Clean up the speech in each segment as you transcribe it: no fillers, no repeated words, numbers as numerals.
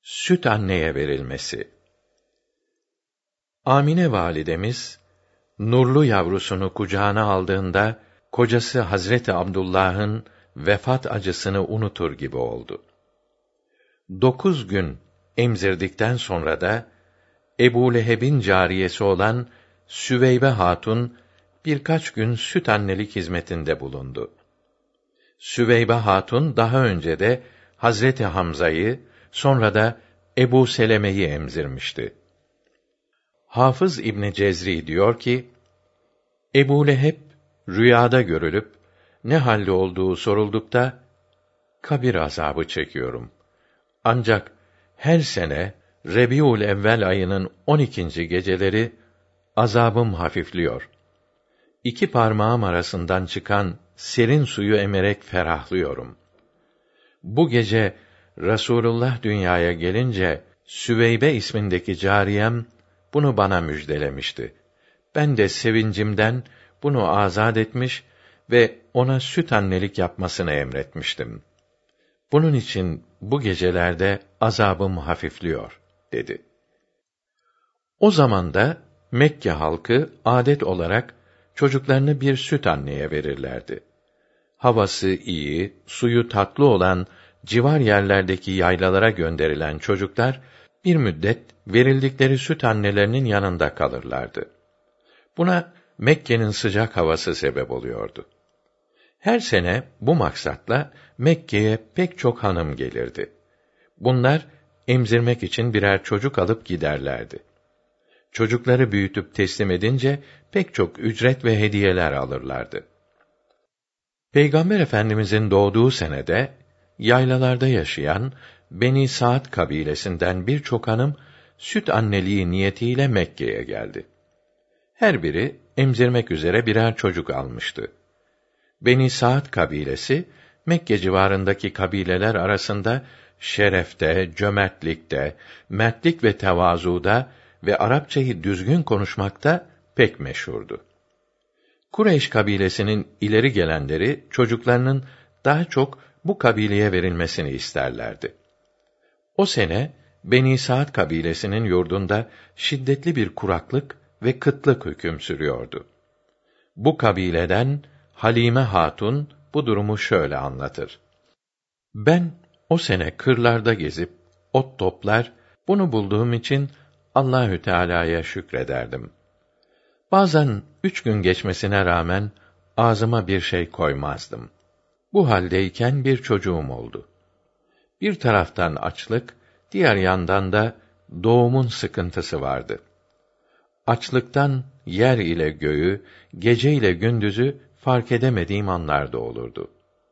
Süt anneye verilmesi. Amine validemiz nurlu yavrusunu kucağına aldığında kocası Hazreti Abdullah'ın vefat acısını unutur gibi oldu. 9 gün emzirdikten sonra da Ebu Leheb'in cariyesi olan Süveybe Hatun birkaç gün süt annelik hizmetinde bulundu. Süveybe Hatun daha önce de Hazreti Hamza'yı, sonra da Ebu Seleme'yi emzirmişti. Hafız İbn Cezri diyor ki, Ebu Leheb rüyada görülüp ne halde olduğu soruldukta kabir azabı çekiyorum. Ancak her sene Rebiul Evvel ayının 12. geceleri azabım hafifliyor. 2 parmağım arasından çıkan serin suyu emerek ferahlıyorum. Bu gece Rasulullah dünyaya gelince Süveybe ismindeki cariyem bunu bana müjdelemişti. Ben de sevincimden bunu azad etmiş ve ona süt annelik yapmasını emretmiştim. Bunun için bu gecelerde azabım hafifliyor, dedi. O zaman da Mekke halkı adet olarak çocuklarını bir süt anneye verirlerdi. Havası iyi, suyu tatlı olan civar yerlerdeki yaylalara gönderilen çocuklar bir müddet verildikleri süt annelerinin yanında kalırlardı. Buna Mekke'nin sıcak havası sebep oluyordu. Her sene bu maksatla Mekke'ye pek çok hanım gelirdi. Bunlar emzirmek için birer çocuk alıp giderlerdi. Çocukları büyütüp teslim edince pek çok ücret ve hediyeler alırlardı. Peygamber Efendimizin doğduğu senede yaylalarda yaşayan Beni Saad kabilesinden birçok hanım süt anneliği niyetiyle Mekke'ye geldi. Her biri emzirmek üzere birer çocuk almıştı. Beni Saad kabilesi Mekke civarındaki kabileler arasında şerefte, cömertlikte, mertlik ve tevazuda ve Arapçayı düzgün konuşmakta pek meşhurdu. Kureyş kabilesinin ileri gelenleri çocuklarının daha çok bu kabileye verilmesini isterlerdi. O sene Beni Saad kabilesinin yurdunda şiddetli bir kuraklık ve kıtlık hüküm sürüyordu. Bu kabileden Halime Hatun bu durumu şöyle anlatır. Ben o sene kırlarda gezip ot toplar, bunu bulduğum için Allahü Teala'ya şükrederdim. Bazen 3 gün geçmesine rağmen ağzıma bir şey koymazdım. Bu haldeyken bir çocuğum oldu. Bir taraftan açlık, diğer yandan da doğumun sıkıntısı vardı. Açlıktan yer ile göğü, gece ile gündüzü fark edemediğim anlar da olurdu.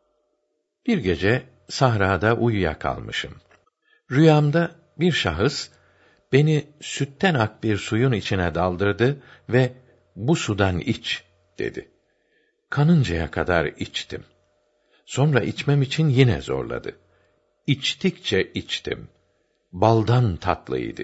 Bir gece sahrada uyuyakalmışım. Rüyamda bir şahıs beni sütten ak bir suyun içine daldırdı ve bu sudan iç dedi. Kanıncaya kadar içtim. Sonra içmem için yine zorladı. İçtikçe içtim. Baldan tatlıydı.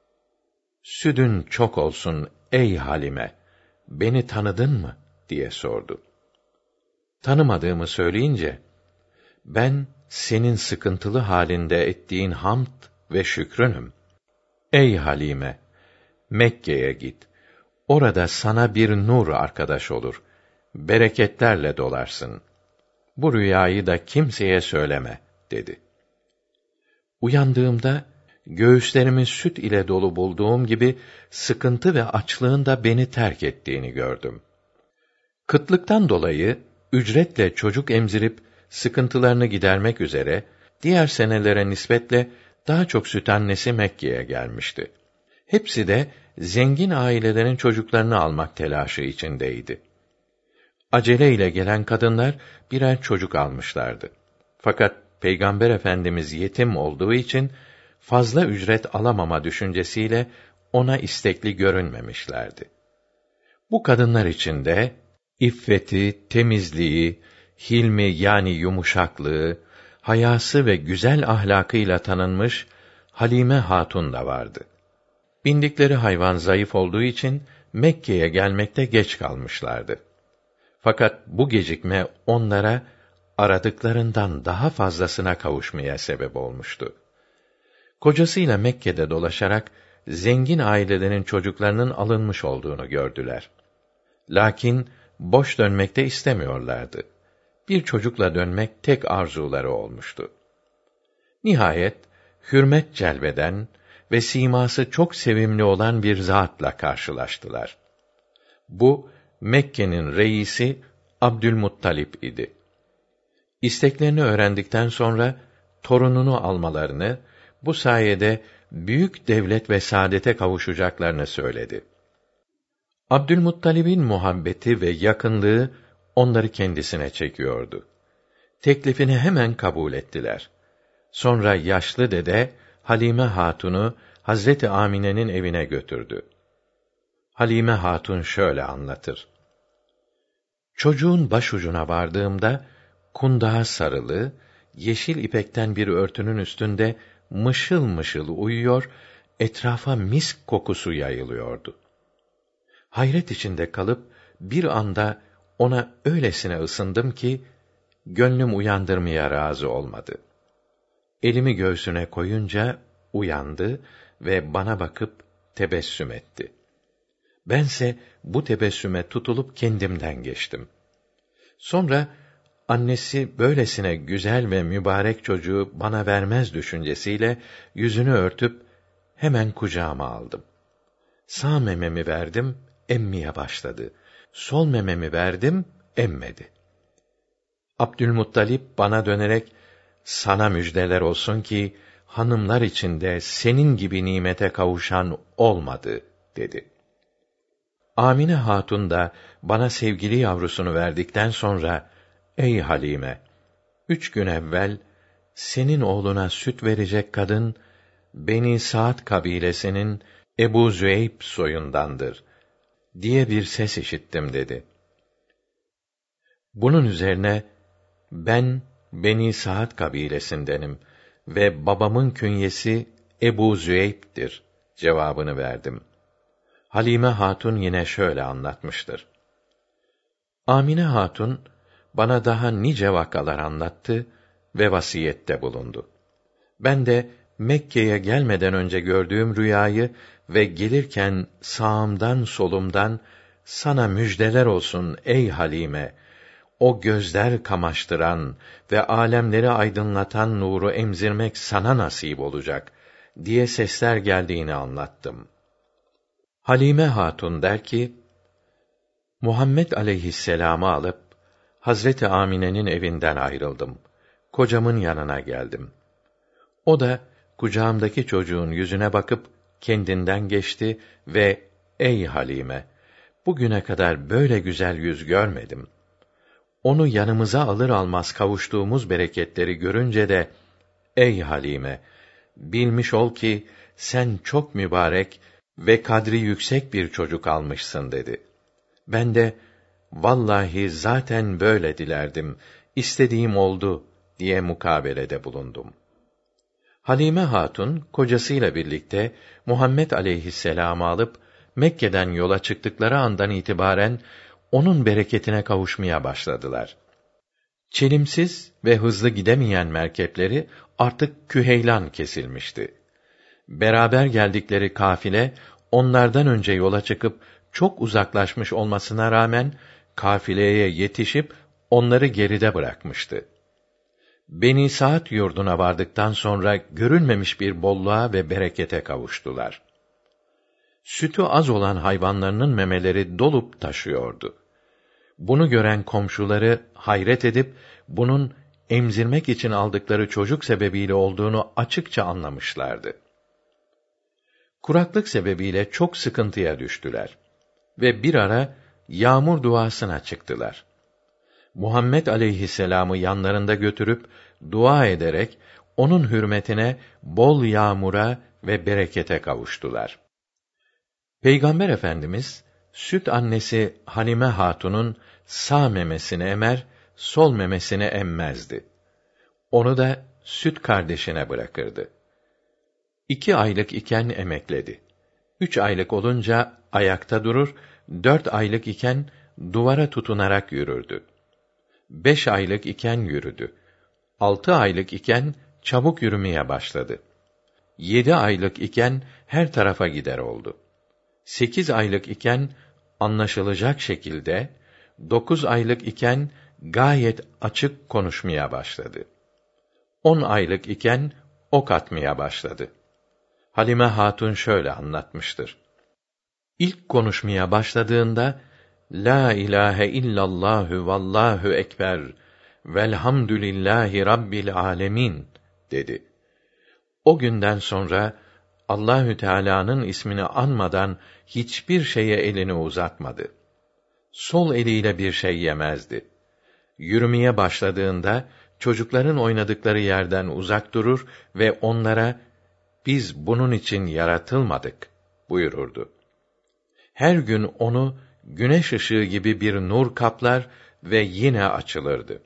Südün çok olsun ey Halime, beni tanıdın mı diye sordu. Tanımadığımı söyleyince, ben senin sıkıntılı halinde ettiğin hamd ve şükrünüm. Ey Halime, Mekke'ye git. Orada sana bir nur arkadaş olur. Bereketlerle dolarsın. Bu rüyayı da kimseye söyleme, dedi. Uyandığımda, göğüslerimi süt ile dolu bulduğum gibi, sıkıntı ve açlığın da beni terk ettiğini gördüm. Kıtlıktan dolayı, ücretle çocuk emzirip, sıkıntılarını gidermek üzere, diğer senelere nispetle, daha çok süt annesi Mekke'ye gelmişti. Hepsi de, zengin ailelerin çocuklarını almak telaşı içindeydi. Aceleyle gelen kadınlar, birer çocuk almışlardı. Fakat, Peygamber Efendimiz yetim olduğu için, fazla ücret alamama düşüncesiyle, ona istekli görünmemişlerdi. Bu kadınlar içinde, iffeti, temizliği, hilmi yani yumuşaklığı, hayası ve güzel ahlakıyla tanınmış Halime Hatun da vardı. Bindikleri hayvan zayıf olduğu için Mekke'ye gelmekte geç kalmışlardı. Fakat bu gecikme onlara aradıklarından daha fazlasına kavuşmaya sebep olmuştu. Kocasıyla Mekke'de dolaşarak zengin ailelerin çocuklarının alınmış olduğunu gördüler. Lakin boş dönmekte istemiyorlardı. Bir çocukla dönmek tek arzuları olmuştu. Nihayet hürmet celbeden ve siması çok sevimli olan bir zatla karşılaştılar. Bu Mekke'nin reisi Abdülmuttalip idi. İsteklerini öğrendikten sonra torununu almalarını, bu sayede büyük devlet ve saadete kavuşacaklarını söyledi. Abdülmuttalib'in muhabbeti ve yakınlığı onları kendisine çekiyordu. Teklifini hemen kabul ettiler. Sonra yaşlı dede Halime Hatun'u Hazreti Amine'nin evine götürdü. Halime Hatun şöyle anlatır: Çocuğun başucuna vardığımda kundağa sarılı, yeşil ipekten bir örtünün üstünde mışıl mışıl uyuyor, etrafa misk kokusu yayılıyordu. Hayret içinde kalıp bir anda ona öylesine ısındım ki gönlüm uyandırmaya razı olmadı. Elimi göğsüne koyunca uyandı ve bana bakıp tebessüm etti. Bense bu tebessüme tutulup kendimden geçtim. Sonra annesi böylesine güzel ve mübarek çocuğu bana vermez düşüncesiyle yüzünü örtüp hemen kucağıma aldım. Sağ mememi verdim, emmeye başladı. Sol mememi verdim, emmedi. Abdülmuttalip bana dönerek, sana müjdeler olsun ki hanımlar içinde senin gibi nimete kavuşan olmadı dedi. Amine Hatun da bana sevgili yavrusunu verdikten sonra, ey Halime, 3 gün evvel senin oğluna süt verecek kadın Beni Sa'd kabilesinin Ebu Züeyb soyundandır diye bir ses işittim dedi. Bunun üzerine ben Beni Sa'd kabilesindenim ve babamın künyesi Ebu Züeyb'dir cevabını verdim. Halime Hatun yine şöyle anlatmıştır: Amine Hatun bana daha nice vakalar anlattı ve vasiyette bulundu. Ben de Mekke'ye gelmeden önce gördüğüm rüyayı ve gelirken sağımdan solumdan sana müjdeler olsun ey Halime, o gözler kamaştıran ve âlemleri aydınlatan nuru emzirmek sana nasip olacak diye sesler geldiğini anlattım. Halime Hatun der ki, Muhammed aleyhisselam'ı alıp Hazreti Amine'nin evinden ayrıldım. Kocamın yanına geldim. O da kucağımdaki çocuğun yüzüne bakıp kendinden geçti ve ey Halime, bugüne kadar böyle güzel yüz görmedim. Onu yanımıza alır almaz kavuştuğumuz bereketleri görünce de ey Halime, bilmiş ol ki sen çok mübarek ve kadri yüksek bir çocuk almışsın dedi. Ben de vallahi zaten böyle dilerdim, istediğim oldu diye mukabelede bulundum. Halime Hatun kocasıyla birlikte Muhammed aleyhisselam'ı alıp Mekke'den yola çıktıkları andan itibaren onun bereketine kavuşmaya başladılar. Çelimsiz ve hızlı gidemeyen merkepleri artık Küheylan kesilmişti. Beraber geldikleri kafile onlardan önce yola çıkıp çok uzaklaşmış olmasına rağmen kafileye yetişip onları geride bırakmıştı. Beni Sa'd yurduna vardıktan sonra görülmemiş bir bolluğa ve berekete kavuştular. Sütü az olan hayvanlarının memeleri dolup taşıyordu. Bunu gören komşuları hayret edip bunun emzirmek için aldıkları çocuk sebebiyle olduğunu açıkça anlamışlardı. Kuraklık sebebiyle çok sıkıntıya düştüler ve bir ara yağmur duasına çıktılar. Muhammed aleyhisselam'ı yanlarında götürüp dua ederek onun hürmetine bol yağmura ve berekete kavuştular. Peygamber Efendimiz süt annesi Halime Hatun'un sağ memesini emer, sol memesini emmezdi. Onu da süt kardeşine bırakırdı. 2 aylık iken emekledi. 3 aylık olunca ayakta durur, 4 aylık iken duvara tutunarak yürürdü. 5 aylık iken yürüdü. 6 aylık iken çabuk yürümeye başladı. 7 aylık iken her tarafa gider oldu. 8 aylık iken anlaşılacak şekilde, 9 aylık iken gayet açık konuşmaya başladı. 10 aylık iken ok atmaya başladı. Halime Hatun şöyle anlatmıştır. İlk konuşmaya başladığında La ilahe illallahü vallahu ekber velhamdülillahi rabbil alemin dedi. O günden sonra Allahü Teala'nın ismini anmadan hiçbir şeye elini uzatmadı. Sol eliyle bir şey yemezdi. Yürümeye başladığında çocukların oynadıkları yerden uzak durur ve onlara biz bunun için yaratılmadık buyururdu. Her gün onu güneş ışığı gibi bir nur kaplar ve yine açılırdı.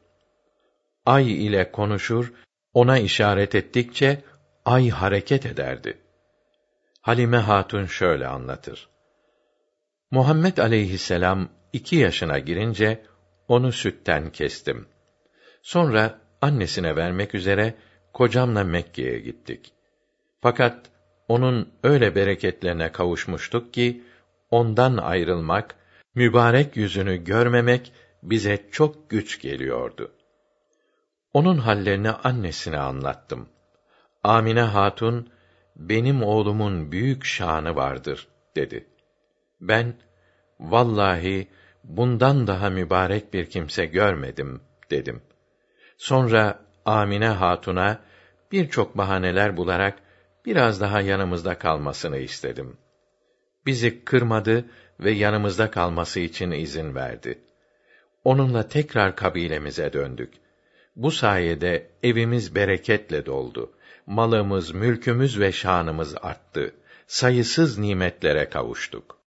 Ay ile konuşur, ona işaret ettikçe ay hareket ederdi. Halime Hatun şöyle anlatır. Muhammed aleyhisselam 2 yaşına girince onu sütten kestim. Sonra annesine vermek üzere kocamla Mekke'ye gittik. Fakat onun öyle bereketlerine kavuşmuştuk ki ondan ayrılmak, mübarek yüzünü görmemek bize çok güç geliyordu. Onun hallerini annesine anlattım. Amine Hatun, benim oğlumun büyük şanı vardır dedi. Ben, vallahi bundan daha mübarek bir kimse görmedim dedim. Sonra Amine Hatun'a birçok bahaneler bularak biraz daha yanımızda kalmasını istedim. Bizi kırmadı ve yanımızda kalması için izin verdi. Onunla tekrar kabilemize döndük. Bu sayede evimiz bereketle doldu. Malımız, mülkümüz ve şanımız arttı. Sayısız nimetlere kavuştuk.